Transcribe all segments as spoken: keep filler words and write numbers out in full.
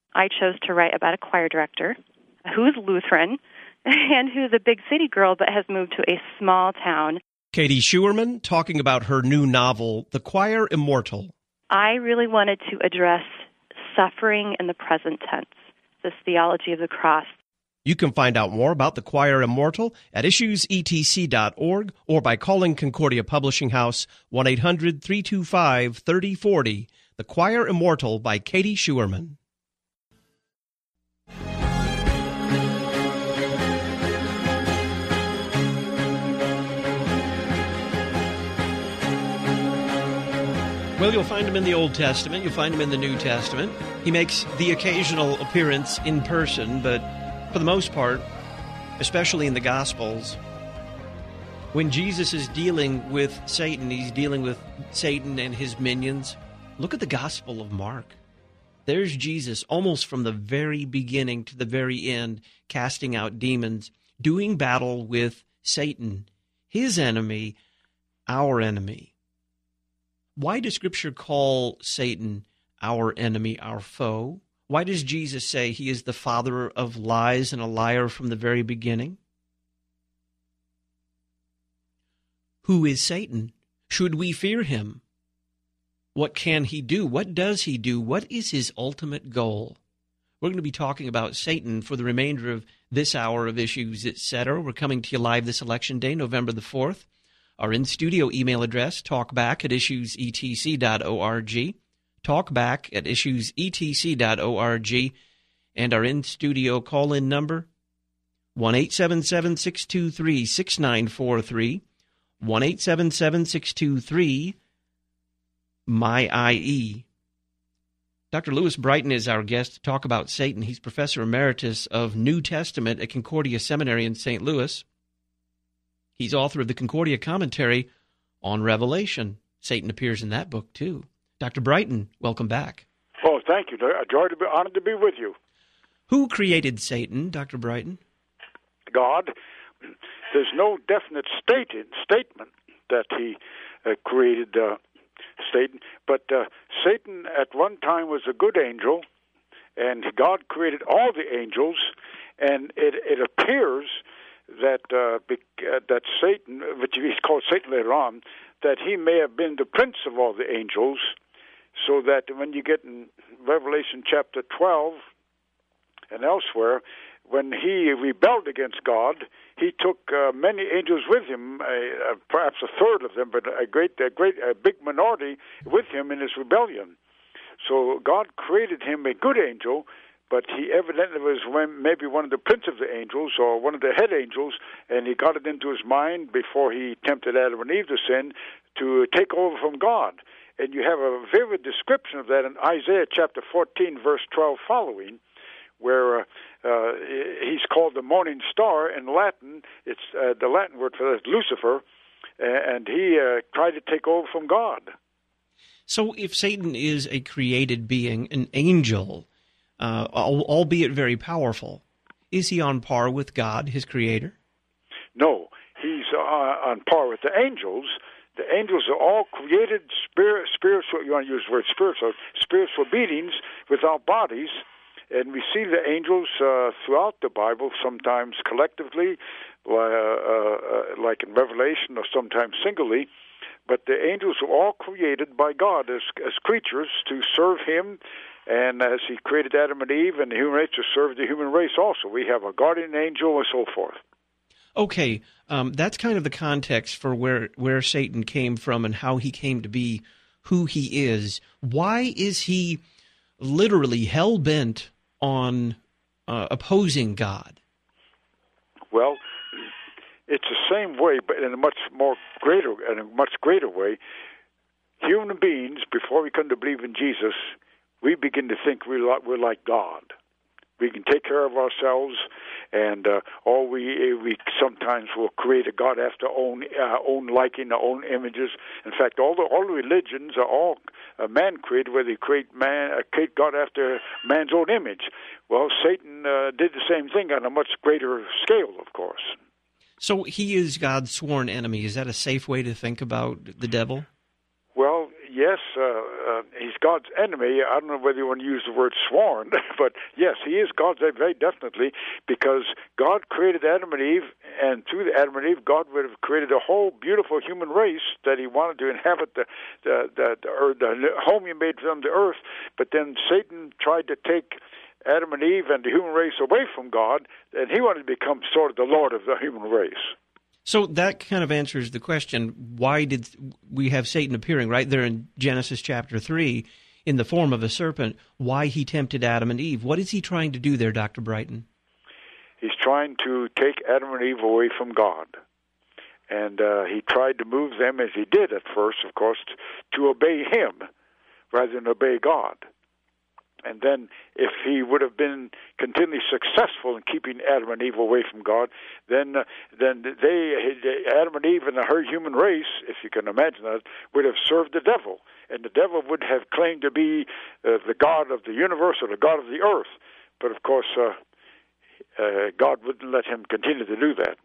I chose to write about a choir director who's Lutheran and who's a big city girl but has moved to a small town. Katie Schuerman talking about her new novel, The Choir Immortal. I really wanted to address suffering in the present tense, this theology of the cross. You can find out more about The Choir Immortal at issues e t c dot org or by calling Concordia Publishing House one eight hundred three two five three oh four oh. The Choir Immortal by Katie Schuerman. Well, you'll find him in the Old Testament. You'll find him in the New Testament. He makes the occasional appearance in person, but for the most part, especially in the Gospels, when Jesus is dealing with Satan, he's dealing with Satan and his minions. Look at the Gospel of Mark. There's Jesus almost from the very beginning to the very end, casting out demons, doing battle with Satan, his enemy, our enemy. Why does Scripture call Satan our enemy, our foe? Why does Jesus say he is the father of lies and a liar from the very beginning? Who is Satan? Should we fear him? What can he do? What does he do? What is his ultimate goal? We're going to be talking about Satan for the remainder of this hour of Issues, et cetera. We're coming to you live this election day, November the fourth. Our in-studio email address, talkback at issues e t c dot org, talkback at issues e t c dot org, and our in-studio call-in number, one eight seven seven, six two three, six nine four three, one eight seven seven, six two three, M Y I E. Doctor Lewis Brighton is our guest to talk about Satan. He's Professor Emeritus of New Testament at Concordia Seminary in Saint Louis. He's author of the Concordia Commentary on Revelation. Satan appears in that book, too. Doctor Brighton, welcome back. Oh, thank you. A joy to be honored to be with you. Who created Satan, Doctor Brighton? God. There's no definite stated statement that he uh, created uh, Satan, but uh, Satan at one time was a good angel, and God created all the angels, and it, it appears that uh, that Satan, which he's called Satan later on, that he may have been the prince of all the angels, so that when you get in Revelation chapter twelve and elsewhere, when he rebelled against God, he took uh, many angels with him, uh, perhaps a third of them, but a great, a great, a big minority with him in his rebellion. So God created him a good angel, but he evidently was maybe one of the prince of the angels or one of the head angels, and he got it into his mind before he tempted Adam and Eve to sin to take over from God. And you have a vivid description of that in Isaiah chapter fourteen, verse twelve following, where uh, uh, he's called the morning star. In Latin, it's uh, the Latin word for that is Lucifer, and he uh, tried to take over from God. So if Satan is a created being, an angel, Uh, albeit very powerful, is he on par with God, his creator? No, he's uh, on par with the angels. The angels are all created spirit, spiritual, you want to use the word spiritual, spiritual beings without bodies. And we see the angels uh, throughout the Bible, sometimes collectively, uh, uh, like in Revelation, or sometimes singly. But the angels are all created by God as, as creatures to serve him. And as he created Adam and Eve and the human race to serve the human race also. We have a guardian angel and so forth. Okay, um, that's kind of the context for where, where Satan came from and how he came to be who he is. Why is he literally hell-bent on uh, opposing God? Well, it's the same way, but in a much more greater, in a much greater way. Human beings, before we come to believe in Jesus, we begin to think we're like, we're like God. We can take care of ourselves, and uh, or we we sometimes will create a God after our own uh, own liking, our own images. In fact, all the all the religions are all uh, man created, where they create man uh, create God after man's own image. Well, Satan uh, did the same thing on a much greater scale, of course. So he is God's sworn enemy. Is that a safe way to think about the devil? Well, yes, uh, uh, he's God's enemy. I don't know whether you want to use the word sworn, but yes, he is God's enemy very definitely, because God created Adam and Eve, and through the Adam and Eve, God would have created a whole beautiful human race that he wanted to inhabit the the, the, the, earth, the home he made from the earth. But then Satan tried to take Adam and Eve and the human race away from God, and he wanted to become sort of the Lord of the human race. So that kind of answers the question, why did we have Satan appearing right there in Genesis chapter three in the form of a serpent, why he tempted Adam and Eve? What is he trying to do there, Doctor Brighton? He's trying to take Adam and Eve away from God. And uh, he tried to move them, as he did at first, of course, to obey him rather than obey God. And then if he would have been continually successful in keeping Adam and Eve away from God, then uh, then they, Adam and Eve and the her human race, if you can imagine that, would have served the devil. And the devil would have claimed to be uh, the God of the universe or the God of the earth. But of course, uh, uh, God wouldn't let him continue to do that.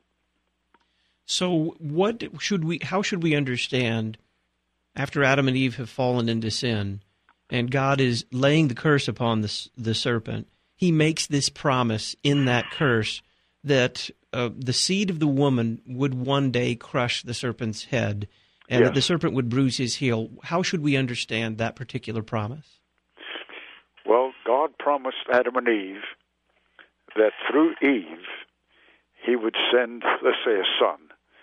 So what should we, how should we understand, after Adam and Eve have fallen into sin, and God is laying the curse upon the, the serpent, he makes this promise in that curse that uh, the seed of the woman would one day crush the serpent's head, and yes, that the serpent would bruise his heel. How should we understand that particular promise? Well, God promised Adam and Eve that through Eve he would send, let's say, a son.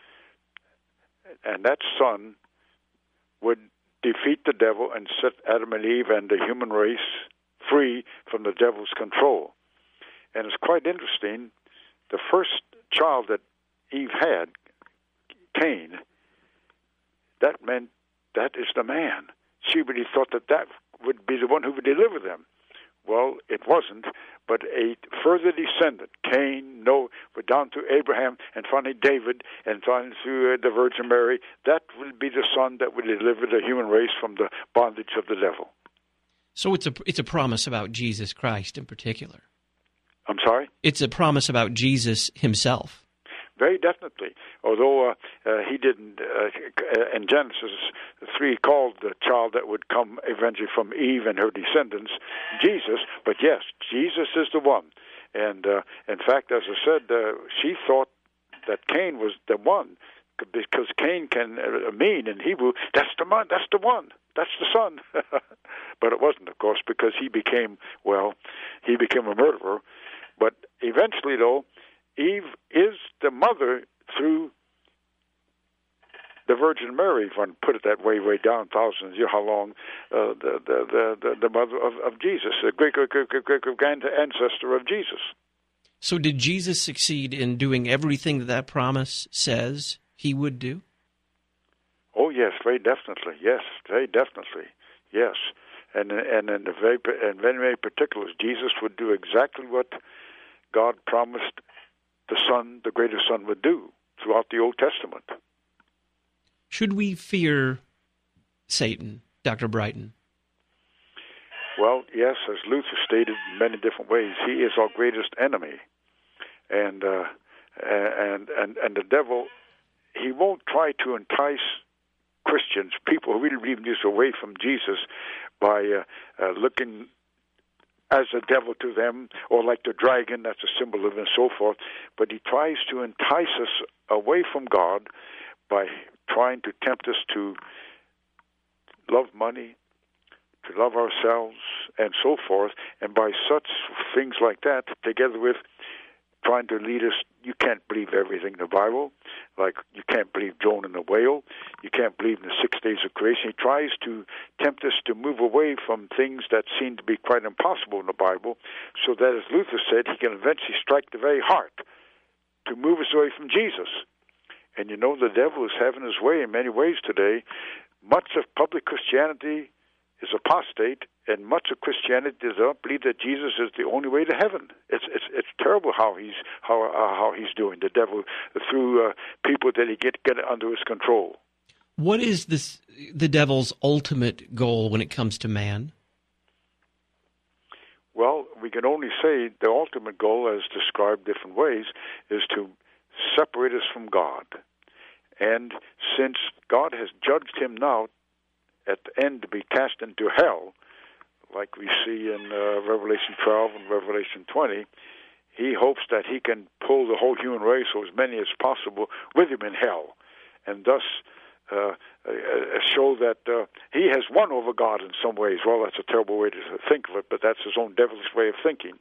And that son would defeat the devil and set Adam and Eve and the human race free from the devil's control. And it's quite interesting. The first child that Eve had, Cain, that meant that is the man. She really thought that that would be the one who would deliver them. Well, it wasn't, but a further descendant, Cain, Noah, went down to Abraham, and finally David, and finally through uh, the Virgin Mary. That will be the son that will deliver the human race from the bondage of the devil. So it's a it's a promise about Jesus Christ in particular. I'm sorry? It's a promise about Jesus himself. Very definitely. Although uh, uh, he didn't, uh, in Genesis three, called the child that would come eventually from Eve and her descendants Jesus. But yes, Jesus is the one. And uh, in fact, as I said, uh, she thought that Cain was the one, because Cain can uh, mean in Hebrew, that's the one, that's the one, that's the son. But it wasn't, of course, because he became, well, he became a murderer. But eventually, though, Eve is the mother through the Virgin Mary, if one put it that way, way down thousands, you know how long, uh, the, the, the, the mother of, of Jesus, the great, great, great, great, great ancestor of Jesus. So did Jesus succeed in doing everything that that promise says he would do? Oh, yes, very definitely. Yes, very definitely. Yes. And and in the very in very, very particulars, Jesus would do exactly what God promised the Son, the greater Son, would do throughout the Old Testament. Should we fear Satan, Doctor Brighton? Well, yes, as Luther stated in many different ways, he is our greatest enemy. And uh, and and and the devil, he won't try to entice Christians, people who really believe Jesus, away from Jesus by uh, uh, looking as a devil to them, or like the dragon, that's a symbol of, and so forth. But he tries to entice us away from God by trying to tempt us to love money, to love ourselves, and so forth. And by such things like that, together with trying to lead us, you can't believe everything in the Bible. Like, you can't believe Jonah and the whale. You can't believe in the six days of creation. He tries to tempt us to move away from things that seem to be quite impossible in the Bible, so that, as Luther said, he can eventually strike the very heart to move us away from Jesus. And you know, the devil is having his way in many ways today. Much of public Christianity is apostate, and much of Christianity does not believe that Jesus is the only way to heaven. It's it's it's terrible how he's how uh, how he's doing, the devil, through uh, people that he get get under his control. What is this the devil's ultimate goal when it comes to man? Well, we can only say the ultimate goal, as described different ways, is to separate us from God. And since God has judged him now at the end to be cast into hell, like we see in uh, Revelation twelve and Revelation twenty, he hopes that he can pull the whole human race, or as many as possible, with him in hell, and thus uh, uh, show that uh, he has won over God in some ways. Well, that's a terrible way to think of it, but that's his own devilish way of thinking.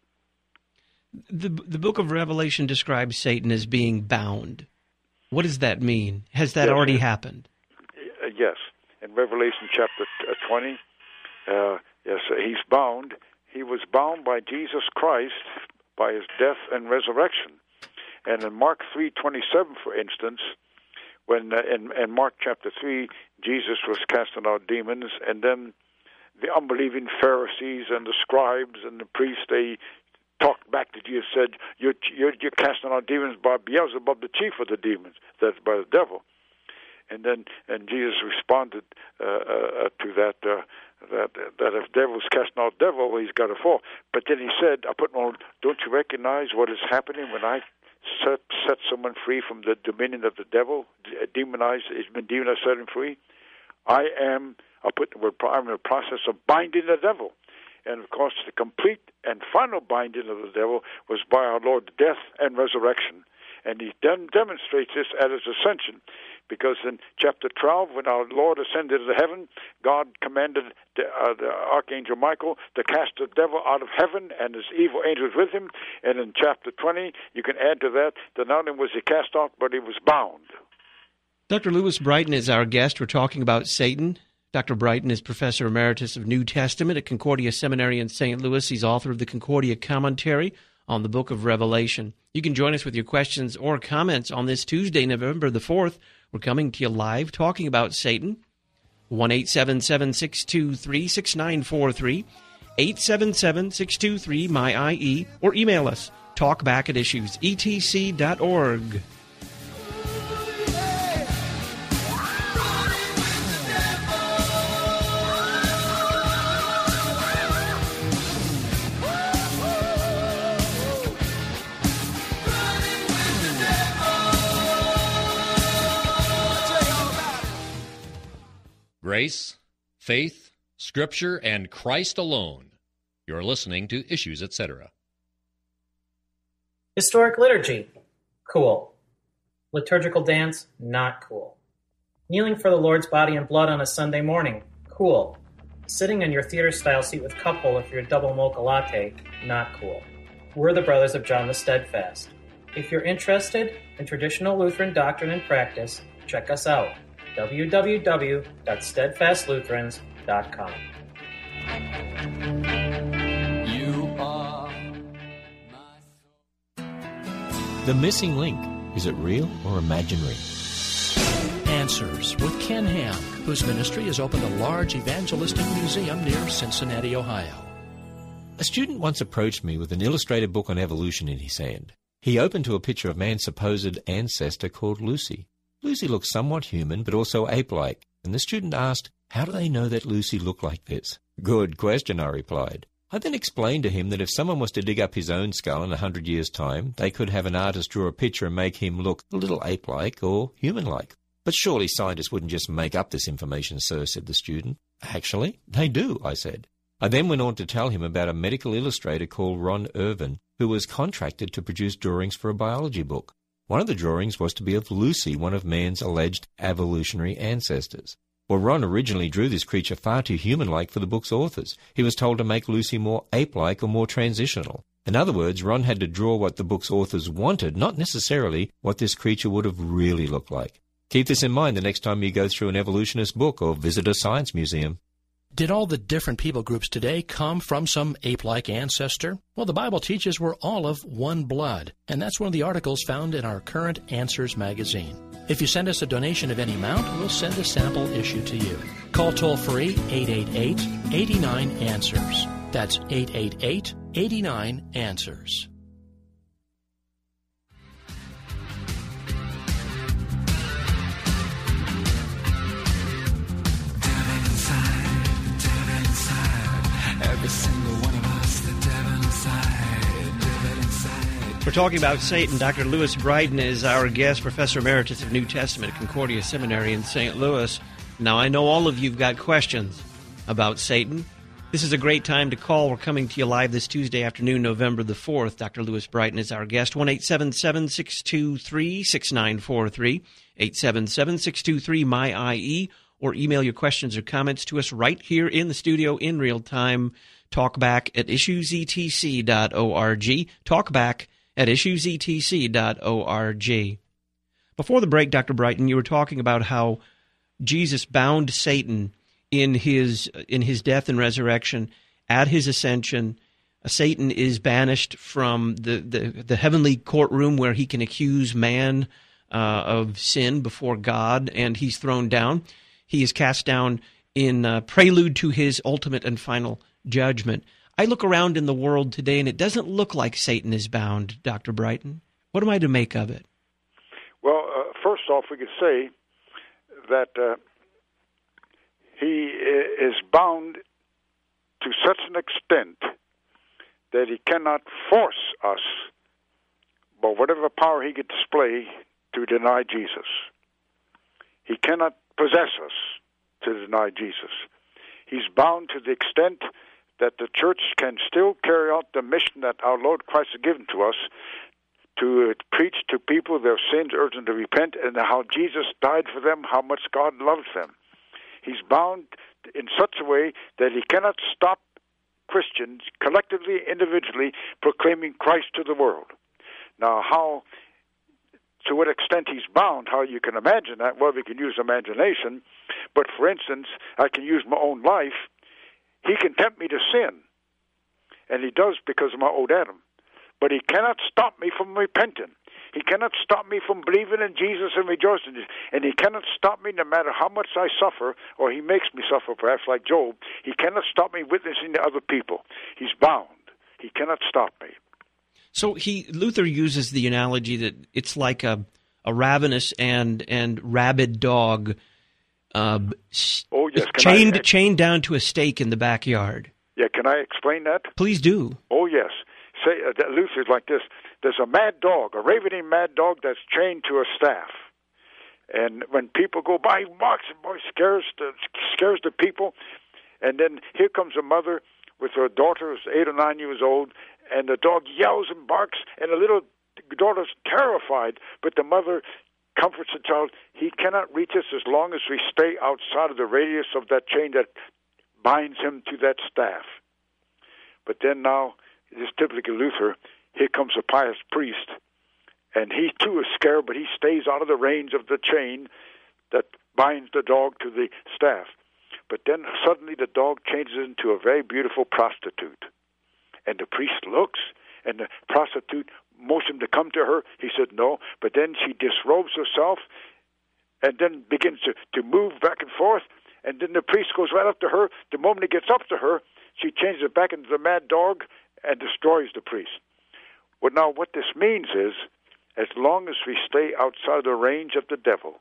The, the book of Revelation describes Satan as being bound. What does that mean? Has that yes, already happened? Uh, yes. In Revelation chapter twenty, uh, yes, he's bound. He was bound by Jesus Christ by his death and resurrection. And in Mark three twenty-seven, for instance, when uh, in, in Mark chapter three, Jesus was casting out demons, and then the unbelieving Pharisees and the scribes and the priests, they talked back to Jesus, said, you're, you're, you're casting out demons by Beelzebub, the chief of the demons, that's by the devil. And then, and Jesus responded uh, uh, to that, uh, that that if devil's casting out devil, he's got to fall. But then he said, I put on, don't you recognize what is happening when I set set someone free from the dominion of the devil, demonized, he's been demonized, set him free? I am, I put the word, I'm in the process of binding the devil. And of course, the complete and final binding of the devil was by our Lord's death and resurrection. And he then demonstrates this at his ascension, because in chapter twelve, when our Lord ascended into heaven, God commanded the, uh, the archangel Michael to cast the devil out of heaven and his evil angels with him. And in chapter twenty, you can add to that that not only was he cast out, but he was bound. Doctor Lewis Brighton is our guest. We're talking about Satan. Doctor Brighton is Professor Emeritus of New Testament at Concordia Seminary in Saint Louis. He's author of the Concordia Commentary on the Book of Revelation. You can join us with your questions or comments on this Tuesday, November the fourth. We're coming to you live talking about Satan. one eight seven seven, six two three, six nine four three, eight seven seven, six two three, M Y I E, or email us, talkback at issues e t c dot org. Grace, faith, Scripture, and Christ alone. You're listening to Issues, et cetera. Historic liturgy, cool. Liturgical dance, not cool. Kneeling for the Lord's body and blood on a Sunday morning, cool. Sitting in your theater-style seat with cup holder for your double mocha latte, not cool. We're the Brothers of John the Steadfast. If you're interested in traditional Lutheran doctrine and practice, check us out. w w w dot steadfast lutherans dot com. You are my... The Missing Link. Is it real or imaginary? Answers with Ken Ham, whose ministry has opened a large evangelistic museum near Cincinnati, Ohio. A student once approached me with an illustrated book on evolution in his hand. He opened to a picture of man's supposed ancestor called Lucy. Lucy looked somewhat human, but also ape-like, and the student asked, how do they know that Lucy looked like this? Good question, I replied. I then explained to him that if someone was to dig up his own skull in a hundred years' time, they could have an artist draw a picture and make him look a little ape-like or human-like. But surely scientists wouldn't just make up this information, sir, said the student. Actually, they do, I said. I then went on to tell him about a medical illustrator called Ron Irvin, who was contracted to produce drawings for a biology book. One of the drawings was to be of Lucy, one of man's alleged evolutionary ancestors. Well, Ron originally drew this creature far too human-like for the book's authors. He was told to make Lucy more ape-like or more transitional. In other words, Ron had to draw what the book's authors wanted, not necessarily what this creature would have really looked like. Keep this in mind the next time you go through an evolutionist book or visit a science museum. Did all the different people groups today come from some ape-like ancestor? Well, the Bible teaches we're all of one blood, and that's one of the articles found in our current Answers magazine. If you send us a donation of any amount, we'll send a sample issue to you. Call toll-free eight eight eight, eight nine, answers. That's eight eight eight, eight nine, answers. Every single one of us, the devil inside, devil inside. We're talking about Satan. Doctor Lewis Brighton is our guest, Professor Emeritus of New Testament at Concordia Seminary in Saint Louis. Now, I know all of you've got questions about Satan. This is a great time to call. We're coming to you live this Tuesday afternoon, November the fourth. Doctor Louis Brighton is our guest. one eight seven seven, six two three, six nine four three, eight seven seven, six two three, M Y I E, or email your questions or comments to us right here in the studio in real time. Talkback at issues e t c dot org. Talkback at issues e t c dot org. Before the break, Doctor Brighton, you were talking about how Jesus bound Satan in his in his death and resurrection. At his ascension, Satan is banished from the, the, the heavenly courtroom where he can accuse man uh, of sin before God, and he's thrown down. He is cast down in uh, prelude to his ultimate and final judgment. I look around in the world today, and it doesn't look like Satan is bound, Doctor Brighton. What am I to make of it? Well, uh, first off, we could say that uh, he is bound to such an extent that he cannot force us, by whatever power he could display, to deny Jesus. He cannot possess us to deny Jesus. He's bound to the extent that the church can still carry out the mission that our Lord Christ has given to us, to preach to people their sins, urge them to repent, and how Jesus died for them, how much God loves them. He's bound in such a way that he cannot stop Christians collectively, individually, proclaiming Christ to the world. Now, how, to what extent he's bound, how you can imagine that, well, we can use imagination, but for instance, I can use my own life. He can tempt me to sin, and he does because of my old Adam. But he cannot stop me from repenting. He cannot stop me from believing in Jesus and rejoicing. And he cannot stop me no matter how much I suffer, or he makes me suffer, perhaps like Job. He cannot stop me witnessing to other people. He's bound. He cannot stop me. So he Luther uses the analogy that it's like a, a ravenous and, and rabid dog uh, oh, yes. chained, I, chained down to a stake in the backyard. Yeah, can I explain that? Please do. Oh, yes. Say uh, Luther's like this. There's a mad dog, a ravening mad dog that's chained to a staff. And when people go by, he barks and boy, scares the, scares the people. And then here comes a mother with her daughter who's eight or nine years old, and the dog yells and barks, and the little daughter's terrified. But the mother comforts the child. He cannot reach us as long as we stay outside of the radius of that chain that binds him to that staff. But then now, this is typically Luther, here comes a pious priest, and he too is scared, but he stays out of the range of the chain that binds the dog to the staff. But then suddenly the dog changes into a very beautiful prostitute. And the priest looks, and the prostitute motions him to come to her. He said no, but then she disrobes herself and then begins to, to move back and forth. And then the priest goes right up to her. The moment he gets up to her, she changes it back into the mad dog and destroys the priest. Well, now what this means is, as long as we stay outside the range of the devil,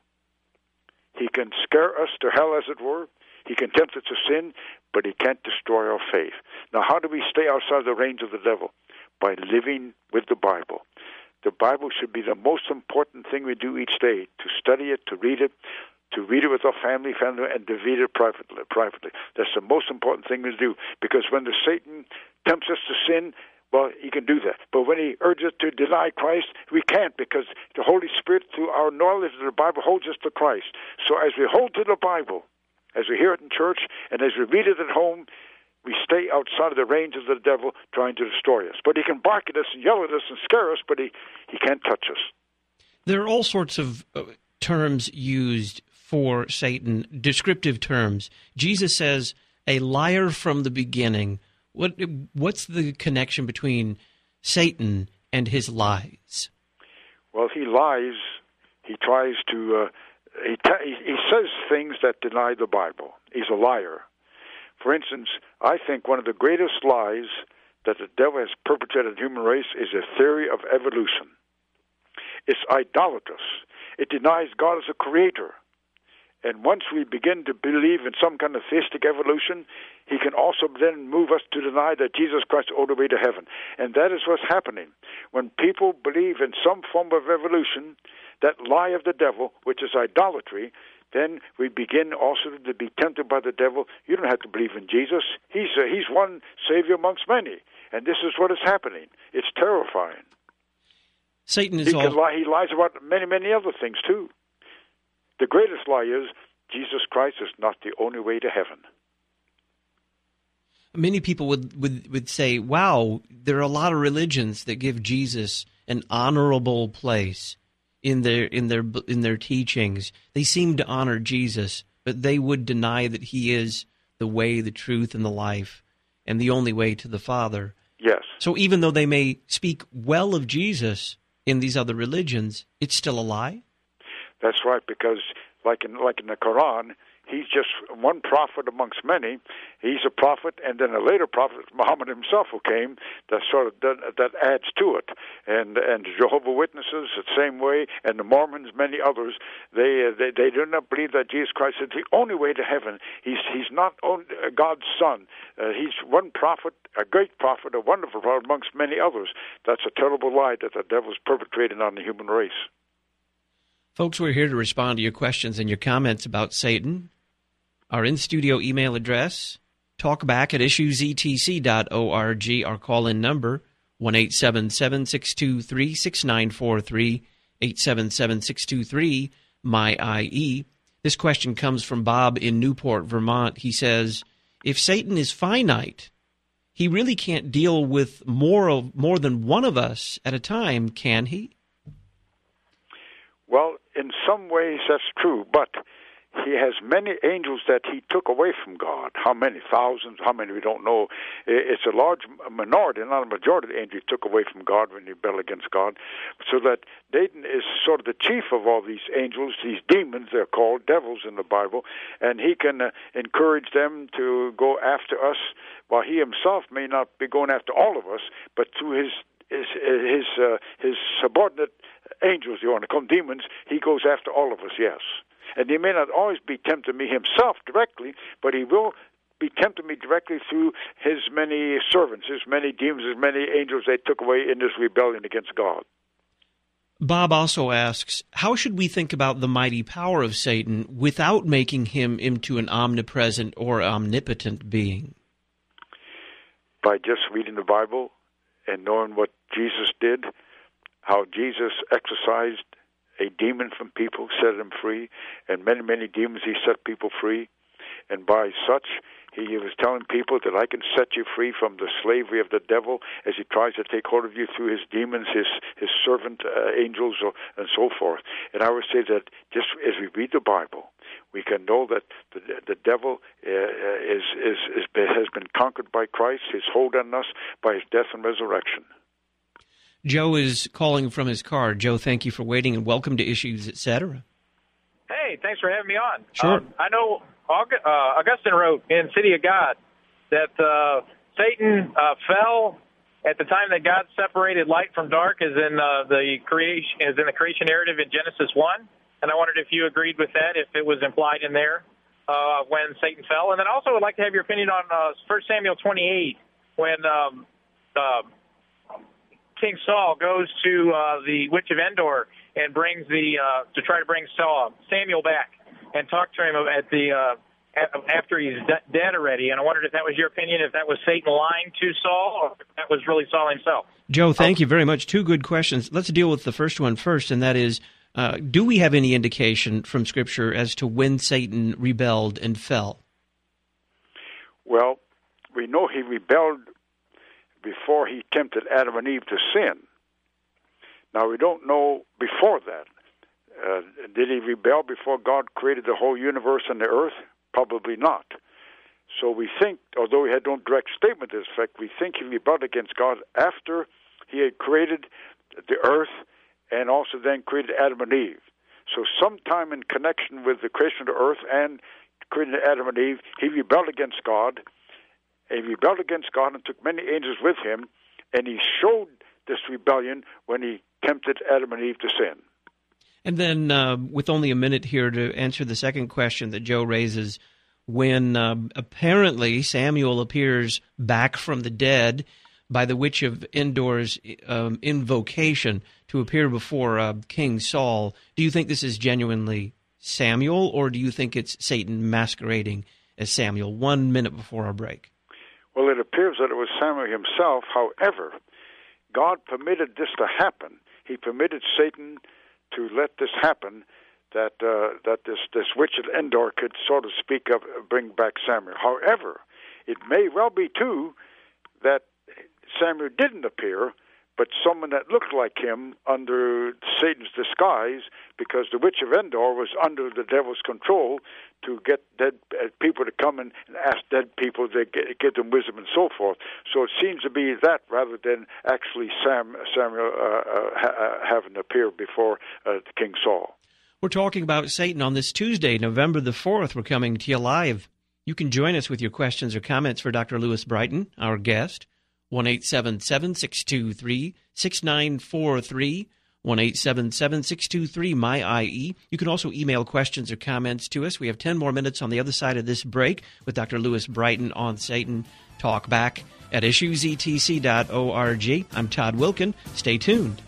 he can scare us to hell, as it were. He can tempt us to sin, but he can't destroy our faith. Now, how do we stay outside the range of the devil? By living with the Bible. The Bible should be the most important thing we do each day, to study it, to read it, to read it with our family, family, and to read it privately. privately. That's the most important thing to do, because when the Satan tempts us to sin, well, he can do that. But when he urges us to deny Christ, we can't, because the Holy Spirit, through our knowledge of the Bible, holds us to Christ. So as we hold to the Bible, as we hear it in church, and as we read it at home, we stay outside of the range of the devil trying to destroy us. But he can bark at us and yell at us and scare us, but he, he can't touch us. There are all sorts of uh, terms used for Satan, descriptive terms. Jesus says, a liar from the beginning. What What's the connection between Satan and his lies? Well, he lies. He tries to... Uh, He, t- he says things that deny the Bible. He's a liar. For instance, I think one of the greatest lies that the devil has perpetrated in the human race is a theory of evolution. It's idolatrous. It denies God as a creator. And once we begin to believe in some kind of theistic evolution, he can also then move us to deny that Jesus Christ owed the way to heaven. And that is what's happening. When people believe in some form of evolution, that lie of the devil, which is idolatry, then we begin also to be tempted by the devil. You don't have to believe in Jesus. He's uh, he's one Savior amongst many, and this is what is happening. It's terrifying. Satan is he all... can lie. He lies about many, many other things too. The greatest lie is Jesus Christ is not the only way to heaven. Many people would, would, would say, wow, there are a lot of religions that give Jesus an honorable place in their in their in their teachings. They seem to honor Jesus, but they would deny that he is the way, the truth, and the life, and the only way to the Father. Yes. So even though they may speak well of Jesus in these other religions, it's still a lie? That's right, because like in like in the Quran, he's just one prophet amongst many. He's a prophet, and then a later prophet, Muhammad himself, who came, that sort of that, that adds to it. And and Jehovah's Witnesses, the same way, and the Mormons, many others, they uh, they, they do not believe that Jesus Christ is the only way to heaven. He's he's not only God's son. Uh, he's one prophet, a great prophet, a wonderful prophet amongst many others. That's a terrible lie that the devil is perpetrating on the human race. Folks, we're here to respond to your questions and your comments about Satan. Our in-studio email address, talkback at issues e t c dot org. Our call-in number, one eight seven seven, six two three, six nine four three, eight seven seven, six two three, M Y I E. This question comes from Bob in Newport, Vermont. He says, if Satan is finite, he really can't deal with more of more than one of us at a time, can he? Well, in some ways that's true, but he has many angels that he took away from God. How many? Thousands? How many? We don't know. It's a large minority, not a majority of the angels he took away from God when he rebelled against God. So that Satan is sort of the chief of all these angels, these demons, they're called devils in the Bible, and he can uh, encourage them to go after us, while he himself may not be going after all of us, but through his his his, uh, his subordinate angels, you want to call them demons, he goes after all of us, yes. And he may not always be tempting me himself directly, but he will be tempting me directly through his many servants, his many demons, his many angels they took away in this rebellion against God. Bob also asks, how should we think about the mighty power of Satan without making him into an omnipresent or omnipotent being? By just reading the Bible and knowing what Jesus did, how Jesus exorcised a demon from people, set them free, and many, many demons he set people free. And by such, he was telling people that I can set you free from the slavery of the devil as he tries to take hold of you through his demons, his his servant uh, angels, or, and so forth. And I would say that just as we read the Bible, we can know that the, the devil uh, is, is, is has been conquered by Christ, his hold on us by his death and resurrection. Joe is calling from his car. Joe, thank you for waiting, and welcome to Issues, et cetera. Hey, thanks for having me on. Sure. Um, I know August, uh, Augustine wrote in City of God that uh, Satan uh, fell at the time that God separated light from dark, as in uh, the creation, as in the creation narrative in Genesis one. And I wondered if you agreed with that, if it was implied in there uh, when Satan fell. And then also, I'd like to have your opinion on uh, First Samuel twenty-eight, when um, uh, King Saul goes to uh, the Witch of Endor and brings the uh, to try to bring Saul, Samuel back and talk to him at the uh, after he's de- dead already. And I wondered if that was your opinion, if that was Satan lying to Saul, or if that was really Saul himself. Joe, thank you very much. Two good questions. Let's deal with the first one first, and that is, uh, do we have any indication from Scripture as to when Satan rebelled and fell? Well, we know he rebelled before he tempted Adam and Eve to sin. Now, we don't know before that. Uh, did he rebel before God created the whole universe and the earth? Probably not. So we think, although he had no direct statement to this effect, we think he rebelled against God after he had created the earth and also then created Adam and Eve. So sometime in connection with the creation of the earth and creating Adam and Eve, he rebelled against God. He rebelled against God and took many angels with him, and he showed this rebellion when he tempted Adam and Eve to sin. And then, uh, with only a minute here to answer the second question that Joe raises, when uh, apparently Samuel appears back from the dead by the Witch of Endor's um, invocation to appear before uh, King Saul, do you think this is genuinely Samuel, or do you think it's Satan masquerading as Samuel? One minute before our break. Well, it appears that it was Samuel himself. However, God permitted this to happen. He permitted Satan to let this happen, that uh, that this, this witch at Endor could, so to speak, of bring back Samuel. However, it may well be, too, that Samuel didn't appear, but someone that looked like him under Satan's disguise, because the witch of Endor was under the devil's control to get dead uh, people to come and, and ask dead people to get, give them wisdom and so forth. So it seems to be that rather than actually Sam, Samuel uh, uh, ha- uh, having appeared before uh, King Saul. We're talking about Satan on this Tuesday, November the fourth. We're coming to you live. You can join us with your questions or comments for Doctor Lewis Brighton, our guest. one eight seven seven, six two three, six nine four three, one eight seven seven, six two three, M Y I E. You can also email questions or comments to us. We have ten more minutes on the other side of this break with Doctor Lewis Brighton on Satan. Talk back at issues e t c dot org. I'm Todd Wilkin. Stay tuned.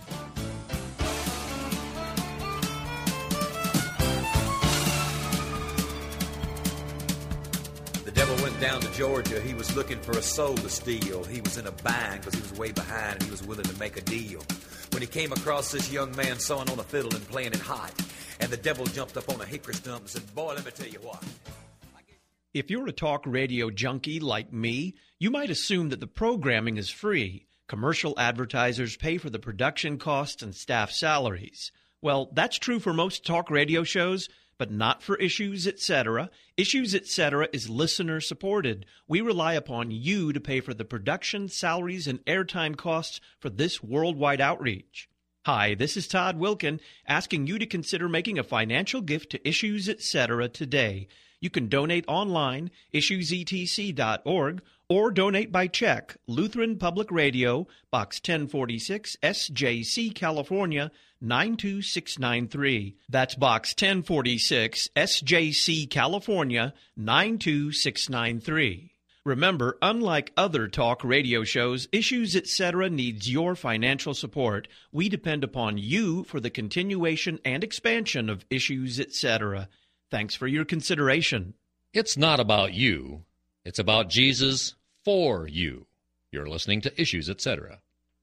Down to Georgia, he was looking for a soul to steal. He was in a bind because he was way behind and he was willing to make a deal. When he came across this young man sawing on a fiddle and playing it hot, and the devil jumped up on a hickory stump and said, "Boy, let me tell you what." If you're a talk radio junkie like me, you might assume that the programming is free. Commercial advertisers pay for the production costs and staff salaries. Well, that's true for most talk radio shows, but not for Issues, et cetera. Issues, et cetera is listener-supported. We rely upon you to pay for the production, salaries, and airtime costs for this worldwide outreach. Hi, this is Todd Wilkin, asking you to consider making a financial gift to Issues, et cetera today. You can donate online, issues e t c dot org, or donate by check, Lutheran Public Radio, Box ten forty-six, S J C, California, nine two six nine three. That's Box ten forty-six, S J C, California, nine two six nine three. Remember, unlike other talk radio shows, Issues, et cetera needs your financial support. We depend upon you for the continuation and expansion of Issues, et cetera. Thanks for your consideration. It's not about you. It's about Jesus for you. You're listening to Issues, et cetera.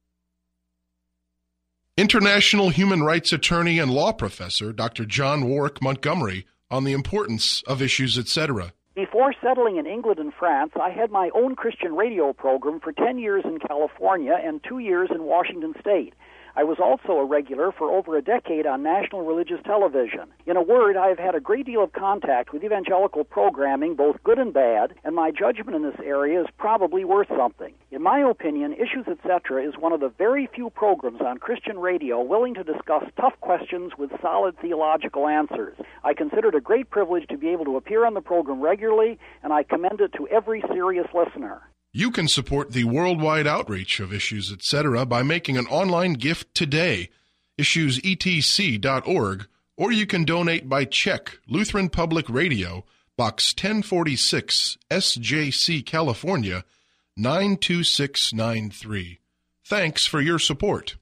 International human rights attorney and law professor Doctor John Warwick Montgomery on the importance of Issues, et cetera. Before settling in England and France, I had my own Christian radio program for ten years in California and two years in Washington State. I was also a regular for over a decade on national religious television. In a word, I have had a great deal of contact with evangelical programming, both good and bad, and my judgment in this area is probably worth something. In my opinion, Issues, et cetera is one of the very few programs on Christian radio willing to discuss tough questions with solid theological answers. I consider it a great privilege to be able to appear on the program regularly, and I commend it to every serious listener. You can support the worldwide outreach of Issues, et cetera by making an online gift today, issues e t c dot org, or you can donate by check, Lutheran Public Radio, Box ten forty-six, S J C, California, nine two six nine three. Thanks for your support.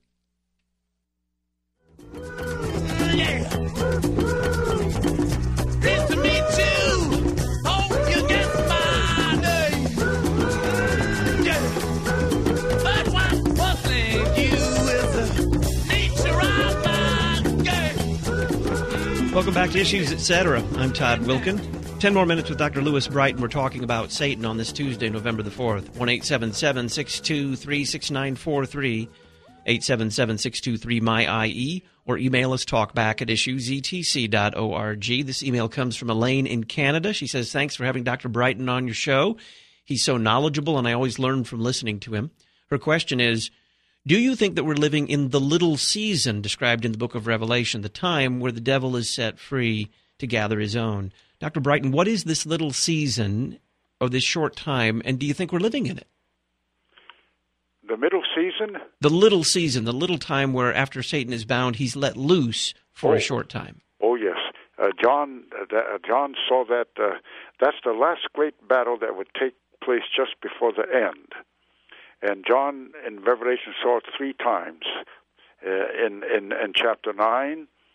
Yeah. Good to meet you. Hope you get my name. Yeah. But what's puzzling you is the nature of my game. Welcome back to Issues, et cetera. I'm Todd Wilkin. Ten more minutes with Doctor Lewis Brighton. We're talking about Satan on this Tuesday, November the fourth. one eight seven seven, six two three, six nine four three, eight seven seven, six two three, M Y I E, or email us talkback at issues e t c dot org. This email comes from Elaine in Canada. She says, thanks for having Doctor Brighton on your show. He's so knowledgeable, and I always learn from listening to him. Her question is, do you think that we're living in the little season described in the book of Revelation, the time where the devil is set free to gather his own? Doctor Brighton, what is this little season or this short time, and do you think we're living in it? The middle season? The little season, the little time where after Satan is bound, he's let loose for oh. a short time. Oh, yes. Uh, John uh, John saw that uh, that's the last great battle that would take place just before the end. And John in Revelation saw it three times. Uh, in, in, in chapter nine,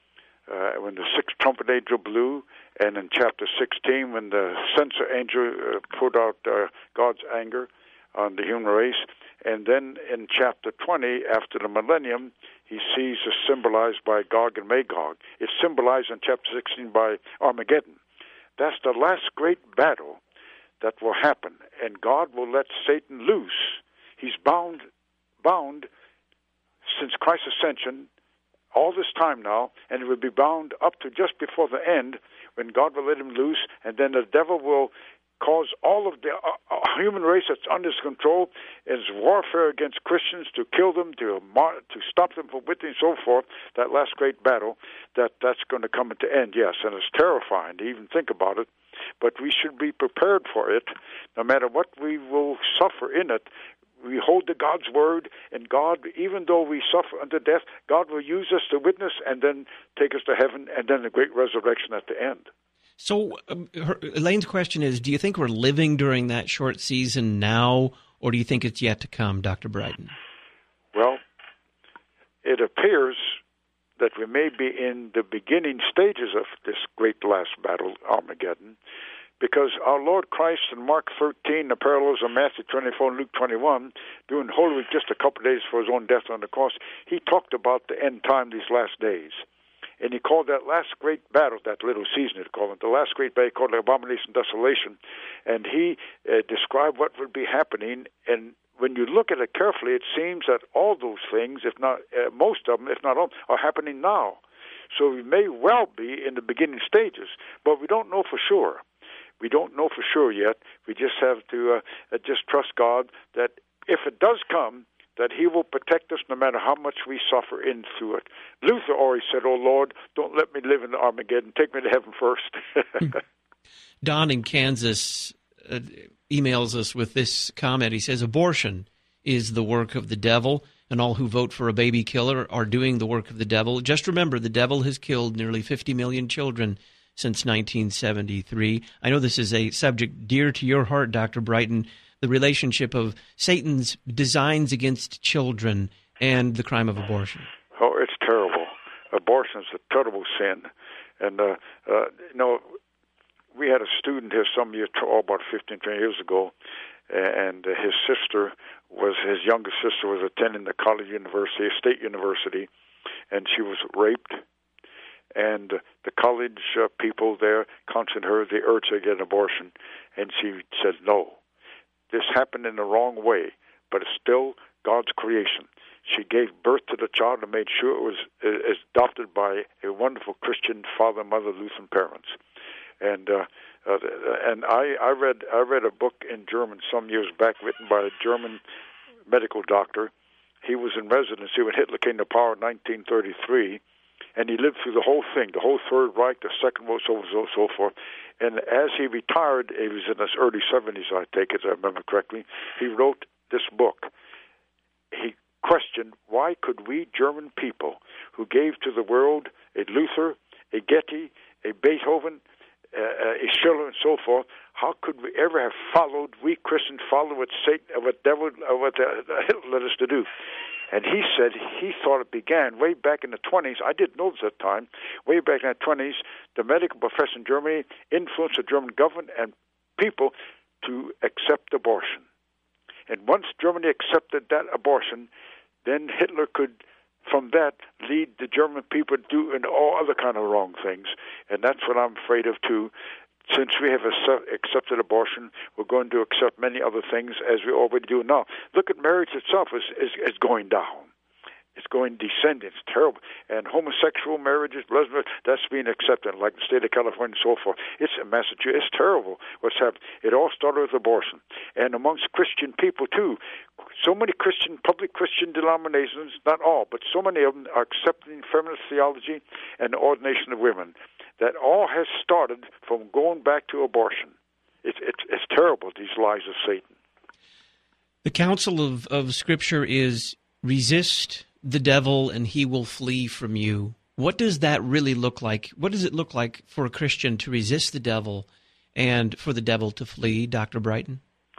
uh, when the sixth trumpet angel blew, and in chapter sixteen, when the censer angel uh, poured out uh, God's anger on the human race. And then in chapter twenty, after the millennium, he sees is symbolized by Gog and Magog. It's symbolized in chapter sixteen by Armageddon. That's the last great battle that will happen, and God will let Satan loose. He's bound, bound since Christ's ascension, all this time now, and he will be bound up to just before the end, when God will let him loose, and then the devil will cause all of the uh, human race that's under his control is warfare against Christians, to kill them, to mar- to stop them from witnessing, and so forth. That last great battle, that that's going to come to end, yes, and it's terrifying to even think about it. But we should be prepared for it, no matter what we will suffer in it. We hold to God's word, and God, even though we suffer unto death, God will use us to witness and then take us to heaven, and then the great resurrection at the end. So um, her, Elaine's question is, do you think we're living during that short season now, or do you think it's yet to come, Doctor Brighton? Well, it appears that we may be in the beginning stages of this great last battle, Armageddon, because our Lord Christ in Mark thirteen, the parallels of Matthew twenty-four and Luke twenty-one, during Holy Week, just a couple of days for his own death on the cross, he talked about the end time, these last days. And he called that last great battle, that little season, he called it, the last great battle, he called it abomination, desolation. And he uh, described what would be happening. And when you look at it carefully, it seems that all those things, if not uh, most of them, if not all, are happening now. So we may well be in the beginning stages, but we don't know for sure. We don't know for sure yet. We just have to uh, just trust God that if it does come, that he will protect us no matter how much we suffer in through it. Luther always said, "Oh, Lord, don't let me live in Armageddon. Take me to heaven first." Don in Kansas uh, emails us with this comment. He says, abortion is the work of the devil, and all who vote for a baby killer are doing the work of the devil. Just remember, the devil has killed nearly fifty million children since nineteen seventy-three. I know this is a subject dear to your heart, Doctor Brighton, the relationship of Satan's designs against children and the crime of abortion. Oh, it's terrible. Abortion is a terrible sin. And, uh, uh, you know, we had a student here some years, oh, about fifteen, twenty years ago, and his sister was, his younger sister was attending the college university, a state university, and she was raped. And the college uh, people there counseled her, they urged her to get an abortion, and she said no. This happened in the wrong way, but it's still God's creation. She gave birth to the child and made sure it was uh, adopted by a wonderful Christian father and mother, Lutheran parents. And uh, uh, and I, I read I read a book in German some years back written by a German medical doctor. He was in residency when Hitler came to power in nineteen thirty-three. And he lived through the whole thing, the whole Third Reich, the Second World War, so so forth. And as he retired, he was in his early seventies, I take it, if I remember correctly, he wrote this book. He questioned, why could we German people, who gave to the world a Luther, a Goethe, a Beethoven, uh, a Schiller, and so forth, how could we ever have followed, we Christians follow what Satan, what devil, what Hitler led us to do? And he said he thought it began way back in the twenties. I didn't know this at the time. Way back in the twenties, the medical profession in Germany influenced the German government and people to accept abortion. And once Germany accepted that abortion, then Hitler could, from that, lead the German people to do and all other kind of wrong things. And that's what I'm afraid of, too. Since we have accepted abortion, we're going to accept many other things as we already do now. Look at marriage itself is is, is going down. It's going descending. It's terrible. And homosexual marriages, lesbian, that's being accepted, like the state of California and so forth. It's in Massachusetts. It's terrible what's happening. It all started with abortion. And amongst Christian people, too. So many Christian, public Christian denominations, not all, but so many of them are accepting feminist theology and the ordination of women. That all has started from going back to abortion. It's, it's, it's terrible, these lies of Satan. The counsel of, of Scripture is resist the devil and he will flee from you. What does that really look like? What does it look like for a Christian to resist the devil and for the devil to flee, Doctor Brighton?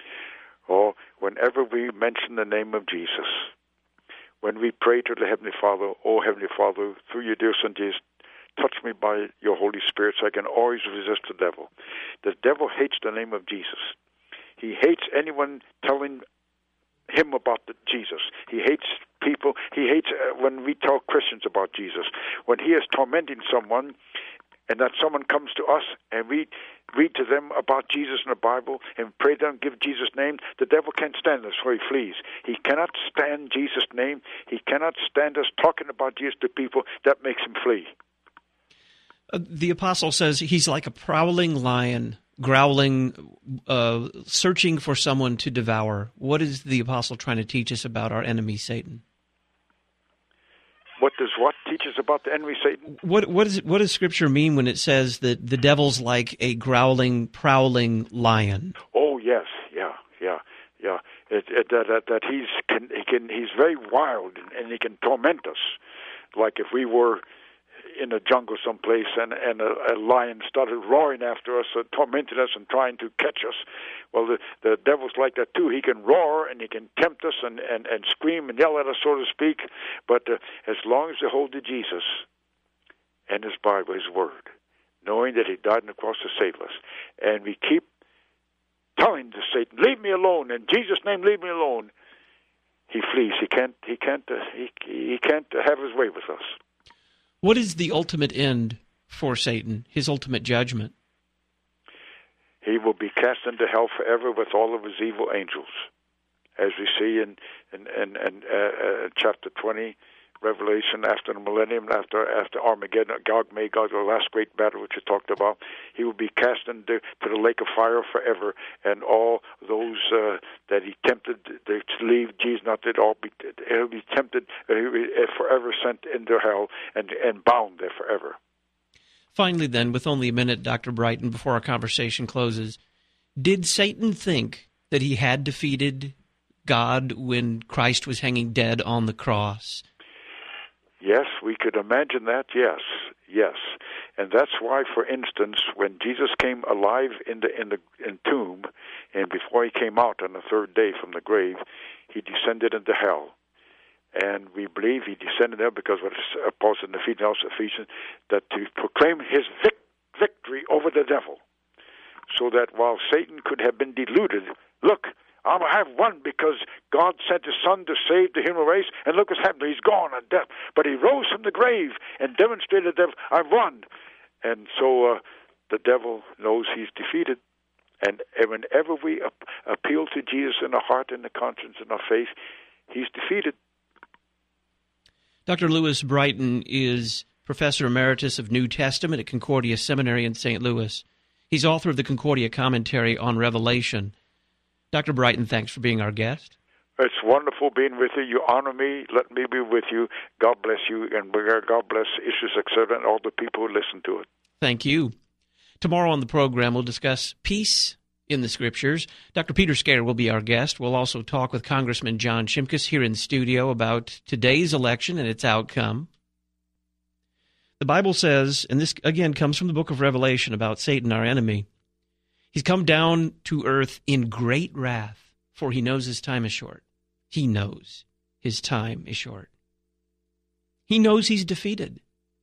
Oh, whenever we mention the name of Jesus, when we pray to the Heavenly Father, oh, Heavenly Father, through your dear Son Jesus, touch me by your Holy Spirit so I can always resist the devil. The devil hates the name of Jesus. He hates anyone telling him about the Jesus. He hates people. He hates uh, when we tell Christians about Jesus. When he is tormenting someone, and that someone comes to us and we read to them about Jesus in the Bible and pray them, give Jesus' name, the devil can't stand us, so he flees. He cannot stand Jesus' name. He cannot stand us talking about Jesus to people. That makes him flee. Uh, the apostle says he's like a prowling lion, growling, uh, searching for someone to devour. What is the apostle trying to teach us about our enemy, Satan? What does what teach us about the enemy, Satan? What what is what does Scripture mean when it says that the devil's like a growling, prowling lion? Oh yes, yeah, yeah, yeah. It, it, that, that that he's can he can he's very wild and, and he can torment us, like if we were in a jungle someplace and, and a, a lion started roaring after us, uh, tormenting us and trying to catch us. Well, the, the devil's like that too. He can roar and he can tempt us and, and, and scream and yell at us, so to speak. But uh, as long as we hold to Jesus and his Bible, his word, knowing that he died on the cross to save us, and we keep telling to Satan, leave me alone, in Jesus' name, leave me alone, he flees. He can't, he can't, uh, he, he can't have his way with us. What is the ultimate end for Satan, his ultimate judgment? He will be cast into hell forever with all of his evil angels, as we see in in, in, in uh, uh, chapter twenty, Revelation, after the millennium, after after Armageddon, Gog Magog, the last great battle which you talked about. He will be cast into to the lake of fire forever, and all those uh, that he tempted to leave Jesus, not that all be, he'll be tempted, uh, he'll be forever sent into hell and, and bound there forever. Finally, then, with only a minute, Doctor Brighton, before our conversation closes, did Satan think that he had defeated God when Christ was hanging dead on the cross? Yes, we could imagine that, yes, yes. And that's why, for instance, when Jesus came alive in the in the in tomb, and before he came out on the third day from the grave, he descended into hell. And we believe he descended there because what Paul said in Ephesians, that to proclaim his vic- victory over the devil, so that while Satan could have been deluded, look, I have won because God sent his Son to save the human race, and look what's happened. He's gone on death, but he rose from the grave and demonstrated that I've won. And so uh, the devil knows he's defeated. And whenever we ap- appeal to Jesus in our heart and the conscience and our faith, he's defeated. Doctor Lewis Brighton is Professor Emeritus of New Testament at Concordia Seminary in Saint Louis. He's author of the Concordia Commentary on Revelation. Doctor Brighton, thanks for being our guest. It's wonderful being with you. You honor me. Let me be with you. God bless you, and God bless Issues, et cetera, and all the people who listen to it. Thank you. Tomorrow on the program, we'll discuss peace in the Scriptures. Doctor Peter Scare will be our guest. We'll also talk with Congressman John Shimkus here in studio about today's election and its outcome. The Bible says, and this again comes from the book of Revelation about Satan, our enemy, he's come down to earth in great wrath, for he knows his time is short. He knows his time is short. He knows he's defeated.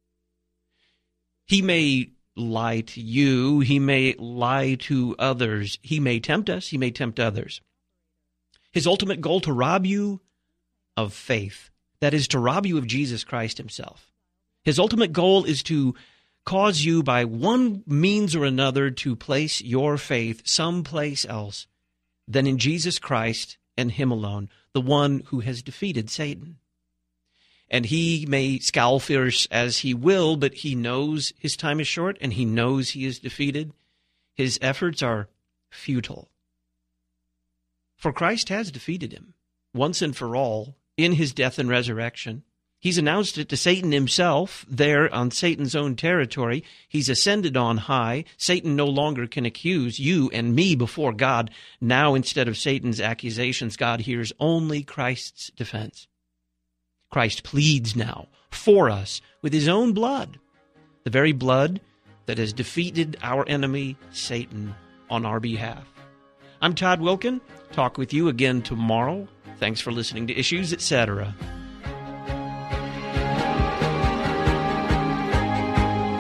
He may lie to you. He may lie to others. He may tempt us. He may tempt others. His ultimate goal to rob you of faith, that is, to rob you of Jesus Christ himself. His ultimate goal is to cause you by one means or another to place your faith someplace else than in Jesus Christ and him alone, the one who has defeated Satan. And he may scowl fierce as he will, but he knows his time is short and he knows he is defeated. His efforts are futile. For Christ has defeated him once and for all in his death and resurrection. He's announced it to Satan himself there on Satan's own territory. He's ascended on high. Satan no longer can accuse you and me before God. Now, instead of Satan's accusations, God hears only Christ's defense. Christ pleads now for us with his own blood, the very blood that has defeated our enemy, Satan, on our behalf. I'm Todd Wilkin. Talk with you again tomorrow. Thanks for listening to Issues, et cetera.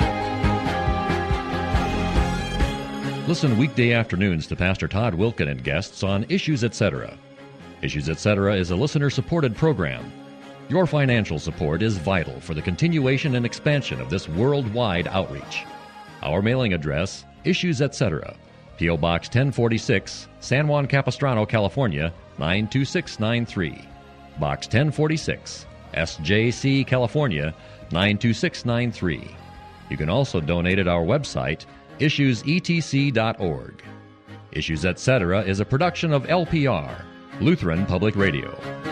Listen weekday afternoons to Pastor Todd Wilken and guests on Issues Etc. Issues Etc. is a listener-supported program. Your financial support is vital for the continuation and expansion of this worldwide outreach. Our mailing address, Issues Etc., P O. Box ten forty-six, San Juan Capistrano, California, nine two six nine three. Box ten forty-six, S J C, California, nine two six nine three. You can also donate at our website, issues e t c dot org. Issues Etc. is a production of L P R, Lutheran Public Radio.